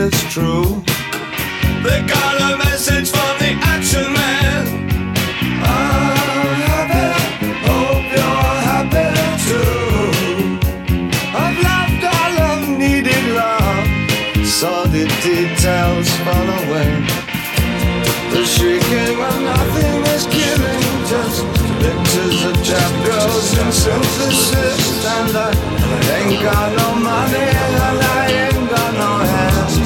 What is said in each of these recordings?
it's true. They got a message from the action man. I'm happy, hope you're happy too. I've loved all I've needed love, saw the details fall away. The shrieking when nothing is killing, just pictures of chapters and synthesis. And I ain't got no money and I ain't got no hands.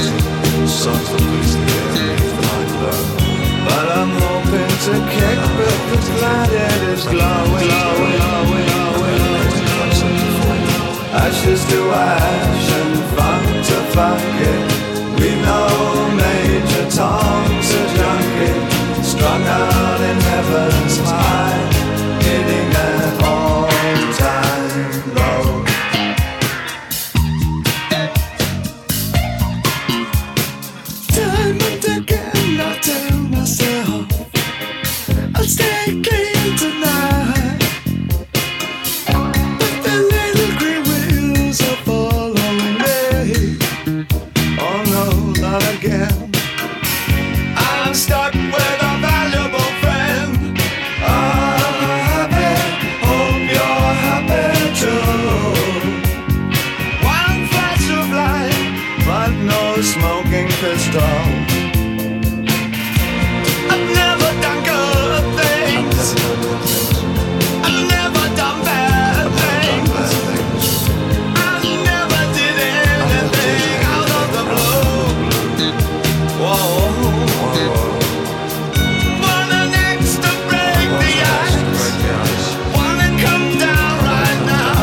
But I'm hoping to kick because glad it is glowing. Ashes to ash and funk to funk it. We know Major Tom's a junkie, strung out in heaven's high, hitting an all-time low. Time and again I tell myself I'll stay clean tonight, but the little green wheels are following me. Oh no, not again. I'm stuck with a valuable friend. I'm happy, hope you're happy too. One flash of light, but no smoking pistol. I've never done good things. I've never done bad things. I never did anything out of the blue. Whoa. Wanna next to break the ice. Wanna come down right now.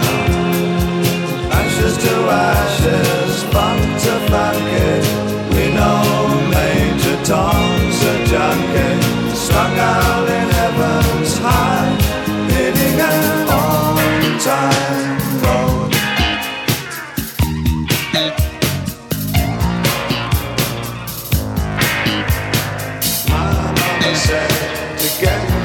Ashes to ashes, funk to funky. We know Major Tom's a junkie, strung out in heaven's high, hitting an all-time road. My mama said to get